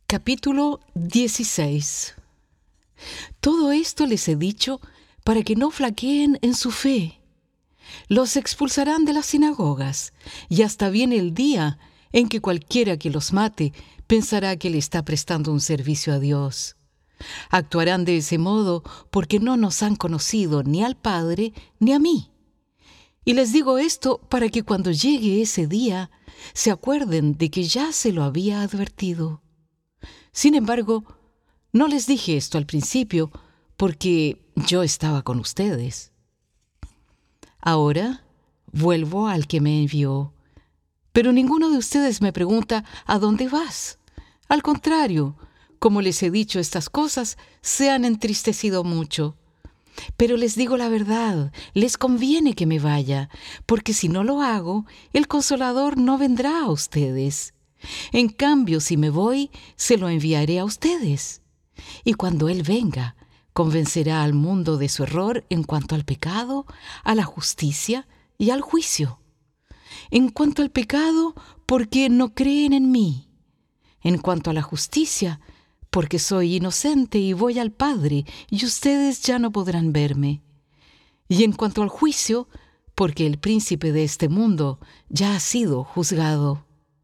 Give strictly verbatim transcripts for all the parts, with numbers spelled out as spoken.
Capítulo dieciséis. Todo esto les he dicho para que no flaqueen en su fe. Los expulsarán de las sinagogas, y hasta viene el día en que cualquiera que los mate pensará que le está prestando un servicio a Dios. Actuarán de ese modo porque no nos han conocido ni al Padre ni a mí. Y les digo esto para que cuando llegue ese día se acuerden de que ya se lo había advertido. Sin embargo, no les dije esto al principio porque yo estaba con ustedes. Ahora vuelvo al que me envió, pero ninguno de ustedes me pregunta ¿a dónde vas? Al contrario, como les he dicho estas cosas, se han entristecido mucho. Pero les digo la verdad, les conviene que me vaya, porque si no lo hago, el Consolador no vendrá a ustedes. En cambio, si me voy, se lo enviaré a ustedes. Y cuando Él venga, convencerá al mundo de su error en cuanto al pecado, a la justicia y al juicio. En cuanto al pecado, porque no creen en mí. En cuanto a la justicia, porque soy inocente y voy al Padre, y ustedes ya no podrán verme. Y en cuanto al juicio, porque el príncipe de este mundo ya ha sido juzgado.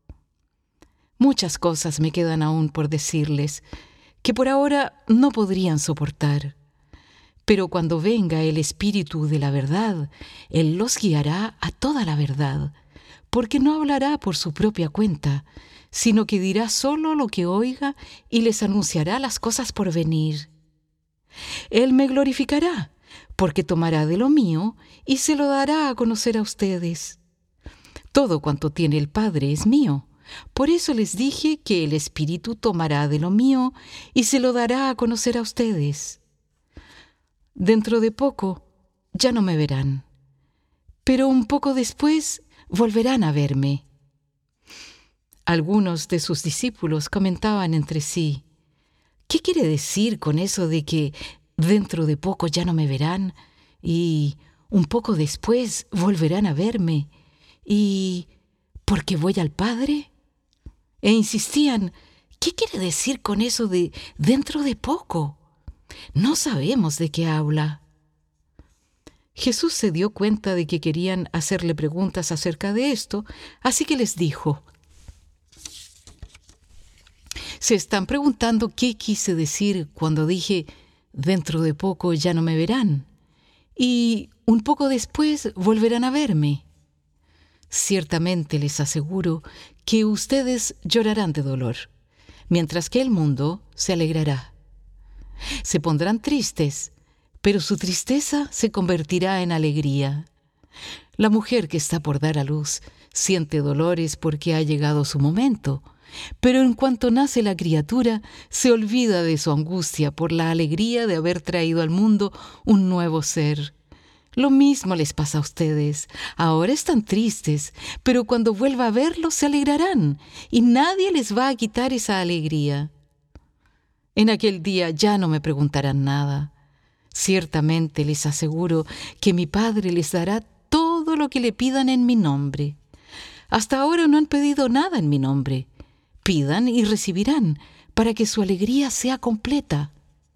Muchas cosas me quedan aún por decirles, que por ahora no podrían soportar. Pero cuando venga el Espíritu de la verdad, Él los guiará a toda la verdad, porque no hablará por su propia cuenta, sino que dirá solo lo que oiga y les anunciará las cosas por venir. Él me glorificará, porque tomará de lo mío y se lo dará a conocer a ustedes. Todo cuanto tiene el Padre es mío. Por eso les dije que el Espíritu tomará de lo mío y se lo dará a conocer a ustedes. Dentro de poco ya no me verán, pero un poco después volverán a verme. Algunos de sus discípulos comentaban entre sí, ¿qué quiere decir con eso de que dentro de poco ya no me verán y un poco después volverán a verme y porque voy al Padre? E insistían, ¿qué quiere decir con eso de dentro de poco? No sabemos de qué habla. Jesús se dio cuenta de que querían hacerle preguntas acerca de esto, así que les dijo, se están preguntando qué quise decir cuando dije, dentro de poco ya no me verán, y un poco después volverán a verme. Ciertamente les aseguro que ustedes llorarán de dolor, mientras que el mundo se alegrará. Se pondrán tristes, pero su tristeza se convertirá en alegría. La mujer que está por dar a luz siente dolores porque ha llegado su momento, pero en cuanto nace la criatura, se olvida de su angustia por la alegría de haber traído al mundo un nuevo ser. Lo mismo les pasa a ustedes. Ahora están tristes, pero cuando vuelva a verlos se alegrarán, y nadie les va a quitar esa alegría. En aquel día ya no me preguntarán nada. Ciertamente les aseguro que mi Padre les dará todo lo que le pidan en mi nombre. Hasta ahora no han pedido nada en mi nombre. Pidan y recibirán, para que su alegría sea completa.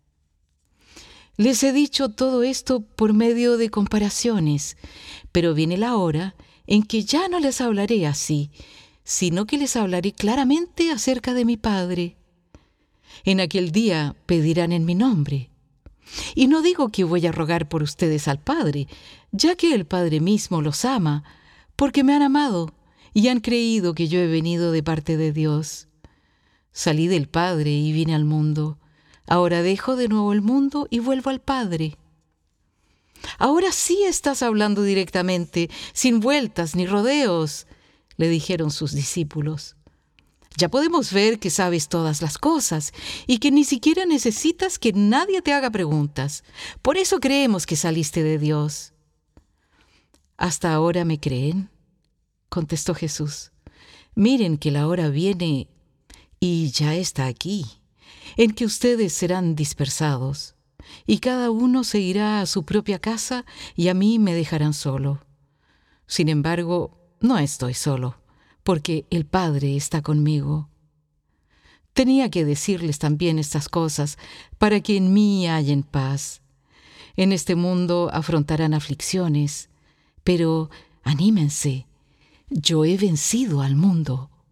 Les he dicho todo esto por medio de comparaciones, pero viene la hora en que ya no les hablaré así, sino que les hablaré claramente acerca de mi Padre. En aquel día pedirán en mi nombre. Y no digo que voy a rogar por ustedes al Padre, ya que el Padre mismo los ama, porque me han amado y han creído que yo he venido de parte de Dios. Salí del Padre y vine al mundo. Ahora dejo de nuevo el mundo y vuelvo al Padre. Ahora sí estás hablando directamente, sin vueltas ni rodeos, le dijeron sus discípulos. Ya podemos ver que sabes todas las cosas y que ni siquiera necesitas que nadie te haga preguntas. Por eso creemos que saliste de Dios. ¿Hasta ahora me creen?, contestó Jesús. Miren que la hora viene y ya está aquí, en que ustedes serán dispersados, y cada uno se irá a su propia casa y a mí me dejarán solo. Sin embargo, no estoy solo, porque el Padre está conmigo. Tenía que decirles también estas cosas para que en mí hallen paz. En este mundo afrontarán aflicciones, pero anímense, yo he vencido al mundo.